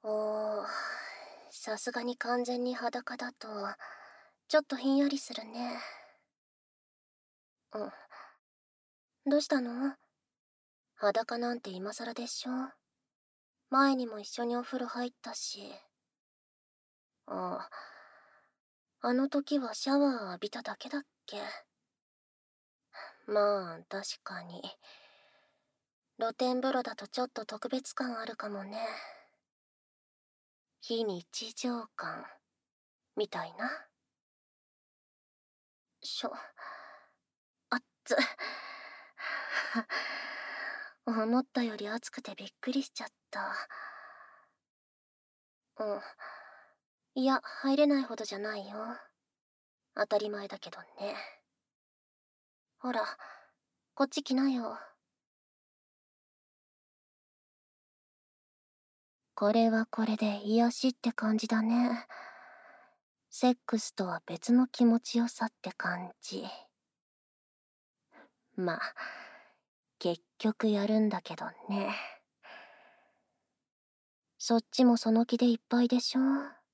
おー、さすがに完全に裸だと、ちょっとひんやりするね。うん。どうしたの？裸なんて今更でしょ？前にも一緒にお風呂入ったし。あ、あの時はシャワー浴びただけだっけ？まあ、確かに。露天風呂だとちょっと特別感あるかもね。非日常感、みたいな。あっつ。思ったより暑くてびっくりしちゃった。うん。いや、入れないほどじゃないよ。当たり前だけどね。ほら、こっち来なよ。これはこれで癒しって感じだね。セックスとは別の気持ちよさって感じ。まあ、結局やるんだけどね。そっちもその気でいっぱいでしょ？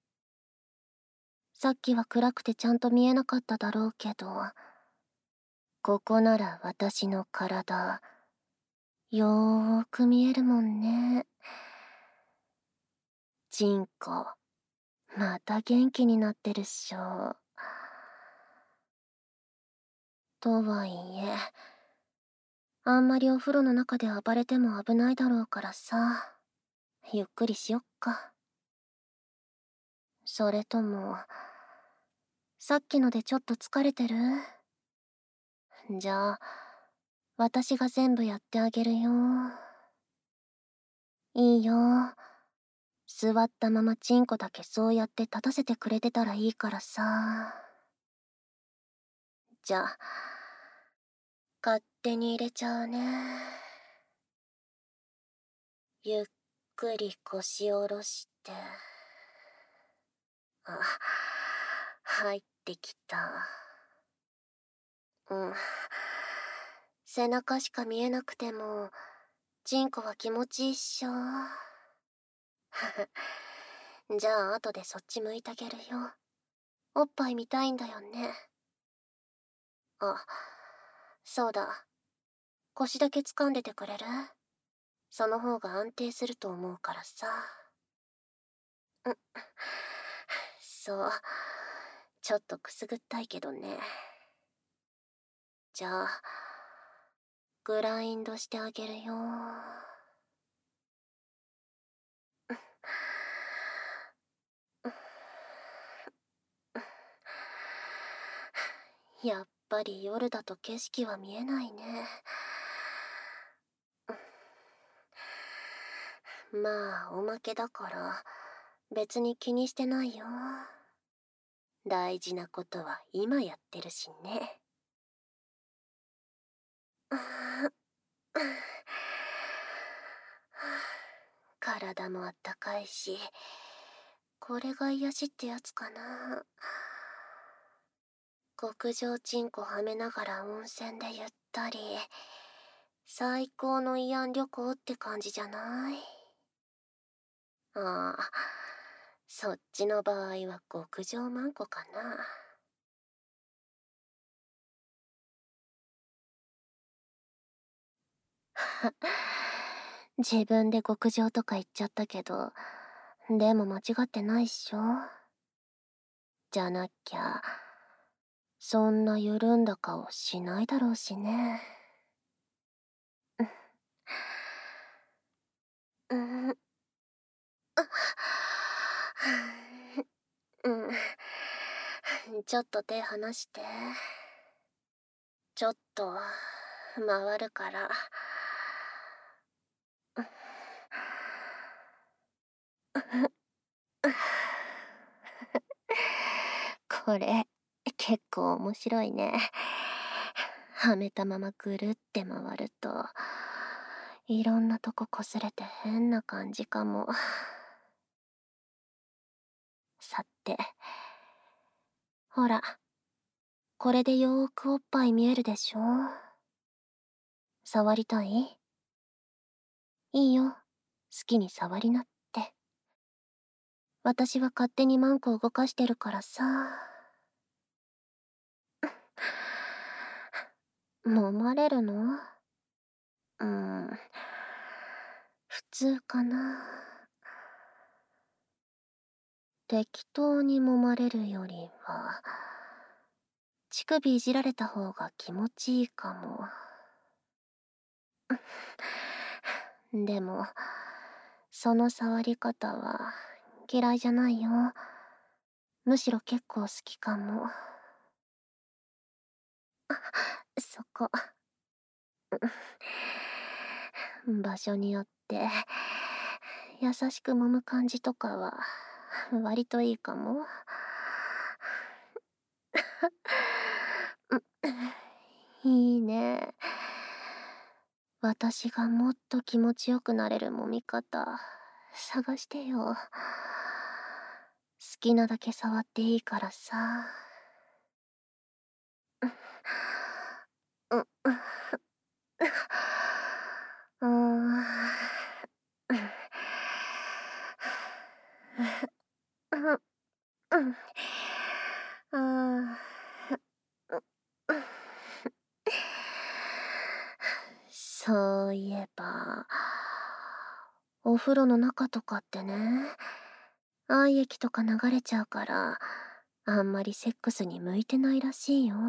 さっきは暗くてちゃんと見えなかっただろうけど、ここなら私の体、よーく見えるもんね。チンコ、また元気になってるっしょ。とはいえ、あんまりお風呂の中で暴れても危ないだろうからさ、ゆっくりしよっか。それとも、さっきのでちょっと疲れてる？じゃあ、私が全部やってあげるよ。いいよ。座ったままチンコだけそうやって立たせてくれてたらいいからさ。じゃあ、勝手に入れちゃうね。ゆっくり腰下ろして。あ、入ってきた。うん。背中しか見えなくても、チンコは気持ちいいっしょ。じゃあ、後でそっち向いてあげるよ。おっぱい見たいんだよね。あ、そうだ。腰だけ掴んでてくれる？その方が安定すると思うからさ。うん。そう。ちょっとくすぐったいけどね。じゃあ、グラインドしてあげるよ。やっぱり夜だと景色は見えないね。まあ、おまけだから、別に気にしてないよ。大事なことは今やってるしね。体もあったかいし、これが癒しってやつかな。極上チンコはめながら温泉でゆったり、最高の慰安旅行って感じじゃない？ああ、そっちの場合は極上マンコかな。自分で極上とか言っちゃったけど、でも間違ってないっしょ？じゃなきゃ、そんな緩んだ顔しないだろうしね。うん、うん、ちょっと手離して。ちょっと、回るから。これ、結構面白いね。はめたままぐるって回ると、いろんなとこ擦れて変な感じかも。さて、ほら、これでよーくおっぱい見えるでしょ？触りたい？いいよ、好きに触りなって。 私は勝手にマンコを動かしてるからさ。揉まれるの？普通かな。適当に揉まれるよりは、乳首いじられた方が気持ちいいかも。でも、その触り方は嫌いじゃないよ。むしろ結構好きかも。そこ。場所によって優しく揉む感じとかは割といいかも。いいね。私がもっと気持ちよくなれる揉み方探してよ。好きなだけ触っていいからさ。うーん。そういえば、お風呂の中とかってね、愛液とか流れちゃうから、あんまりセックスに向いてないらしいよ。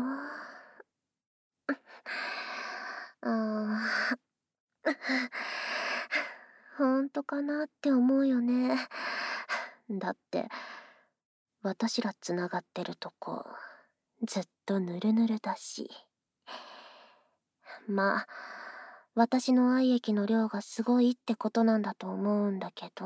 本当かなって思うよね。だって、私らつながってるとこ、ずっとヌルヌルだし。まあ、私の愛液の量がすごいってことなんだと思うんだけど。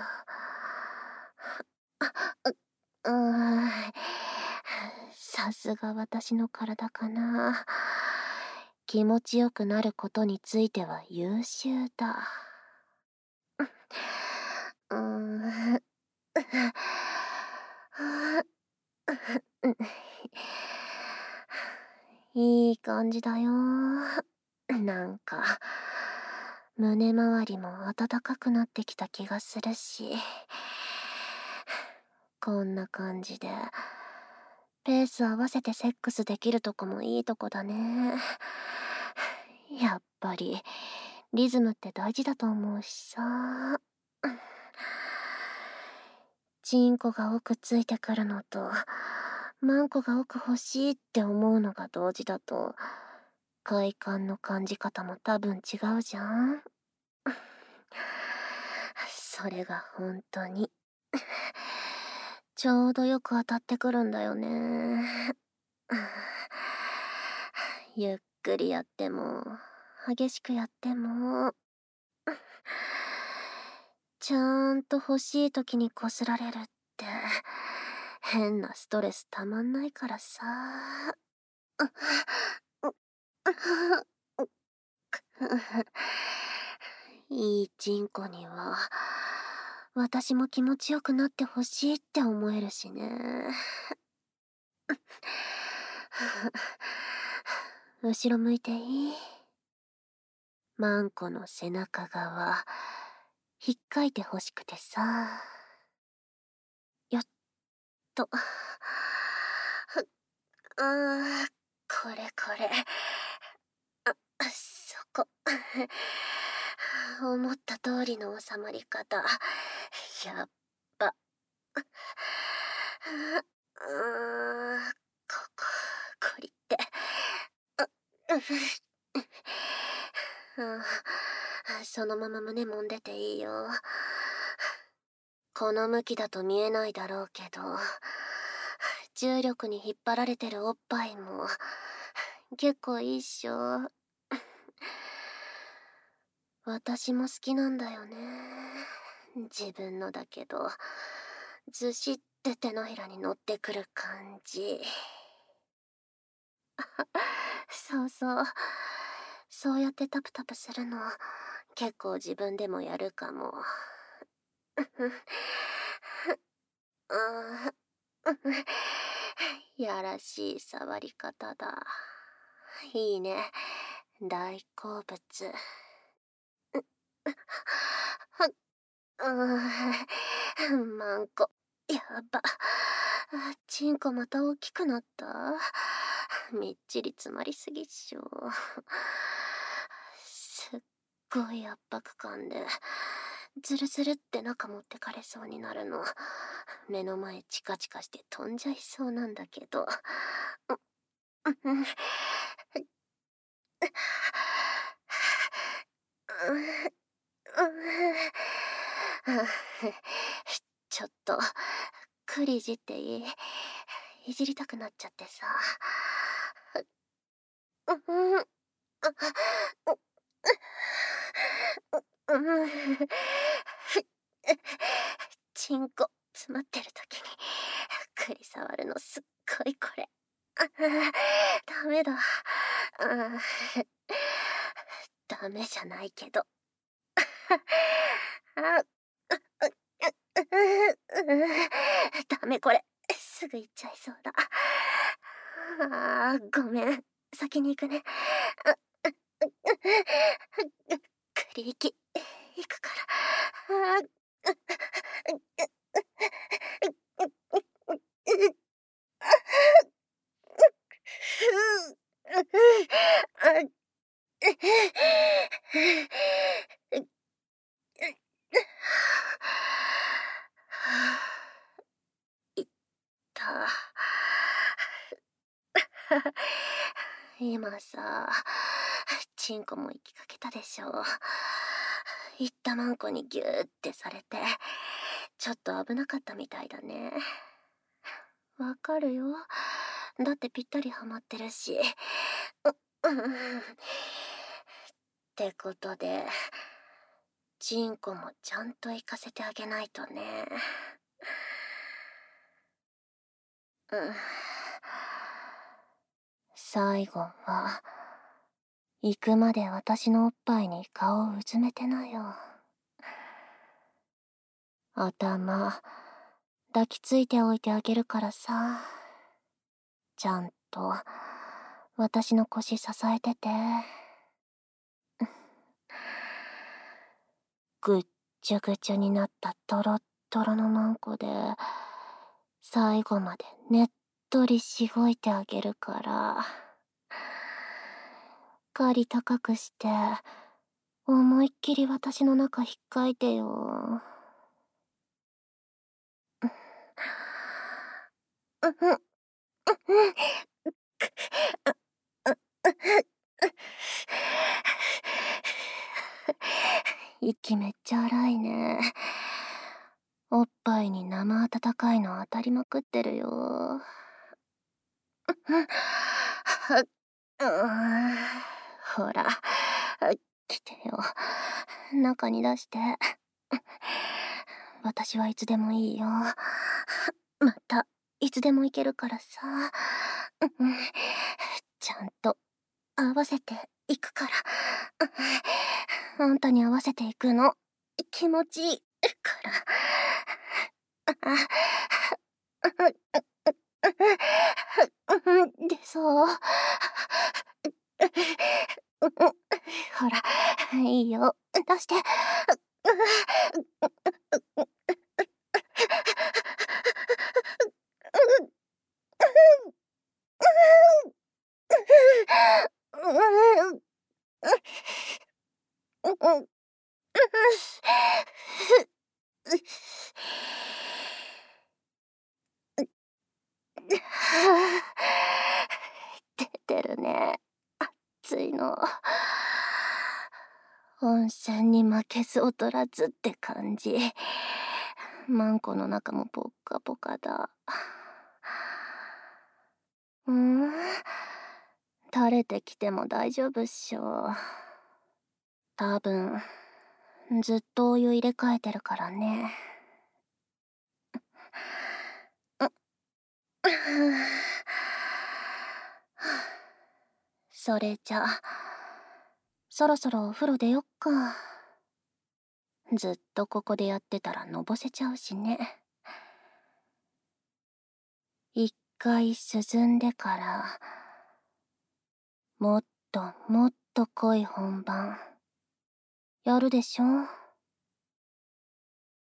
さすが私の体かな。気持ちよくなることについては優秀だ。いい感じだよ。なんか、胸周りも暖かくなってきた気がするし。こんな感じで、ペース合わせてセックスできるとこもいいとこだね。やっぱり、リズムって大事だと思うしさ。チンコが奥ついてくるのと、マンコが奥欲しいって思うのが同時だと、快感の感じ方も多分違うじゃん。それが本当にちょうどよく当たってくるんだよね。ゆっくりやっても、激しくやっても、ちゃんと欲しい時にこすられるって、変なストレスたまんないからさ。いいチンコには、私も気持ちよくなってほしいって思えるしね。後ろ向いていい？マンコの背中側、ひっかいてほしくてさ。よっと。これこれ。そこ。思った通りの収まり方。やっぱ。ここ、こりって。そのまま胸揉んでていいよ。この向きだと見えないだろうけど、重力に引っ張られてるおっぱいも結構いいっしょ。私も好きなんだよね。自分のだけど、ずしって手のひらに乗ってくる感じ。そうそう。そうやってタプタプするの、結構自分でもやるかも。やらしい触り方だ。いいね。大好物。マンコ、 やば。チンコまた大きくなった。みっちり詰まりすぎっしょ。すっごい圧迫感で、ズルズルって中持ってかれそうになるの。目の前チカチカして飛んじゃいそうなんだけど。うん。ちょっと、栗いじっていい？いじりたくなっちゃってさ。うん。チンコ詰まってる時に栗触るのすっごいこれ。ダメだ。ダメじゃないけど。ダメこれ。すぐ行っちゃいそうだ。ごめん。先に行くね。栗行き、行くから。いった今さ、チンコも行きかけたでしょ。言ったマンコにギューってされて、ちょっと危なかったみたいだね。わかるよ。だってぴったりハマってるし。ってことで、チンコもちゃんと行かせてあげないとね。最後は、行くまで私のおっぱいに顔をうずめてなよ。頭、抱きついておいてあげるからさ。ちゃんと、私の腰支えてて。ぐっちゃぐちゃになったトロットロのマンコで、最後までねっとりしごいてあげるから。かり高くして、思いっきり私の中ひっかいてよ。息めっちゃ荒いね。おっぱいに生温かいの当たりまくってるよ。ほら、来てよ。中に出して。私はいつでもいいよ。また、いつでも行けるからさ。ちゃんと合わせていくから。あんたに合わせていくの。気持ちいいから。でそう。ほら、いいよ。出して。出てるね。熱いの。温泉に負けず劣らずって感じ。マンコの中もポッカポカだ。垂れてきても大丈夫っしょ。多分、ずっとお湯入れ替えてるからね。それじゃ、そろそろお風呂出よっか。ずっとここでやってたらのぼせちゃうしね。一回涼んでから、もっともっと濃い本番、やるでしょ。